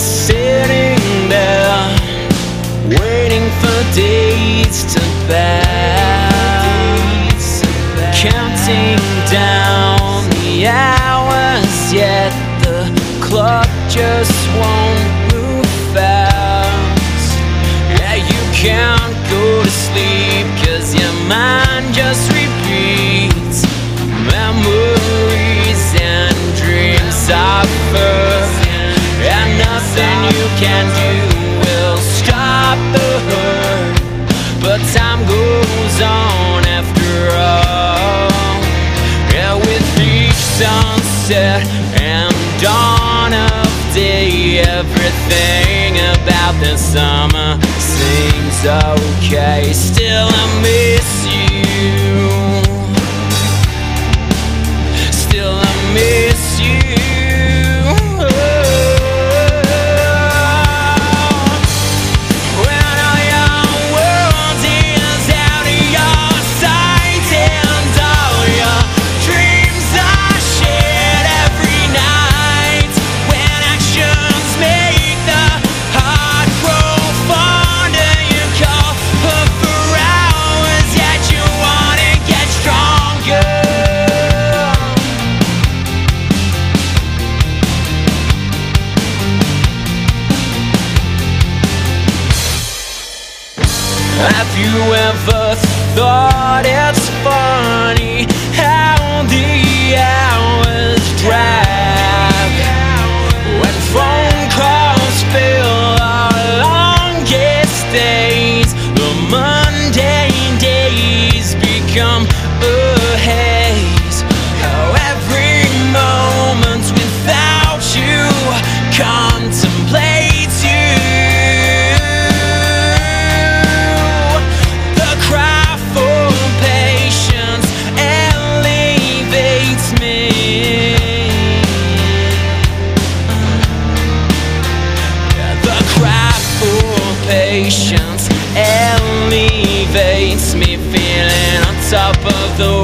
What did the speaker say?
sitting there, waiting for days to pass, counting down the hours, yet the clock just won't move fast. Yeah, you can't go to sleep 'cause your mind just repeats memories and dreams suffer, and nothing you can do will stop the hurt. But time goes on after all. Yeah, with each sunset and dawn of day, everything about this summer seems okay. Still I miss you, still I miss you. Have you ever thought it's funny how the hours drag when phone calls fill our longest days? The mundane days become a haze. How every moment without you contemplates you. Patience elevates me, feeling on top of the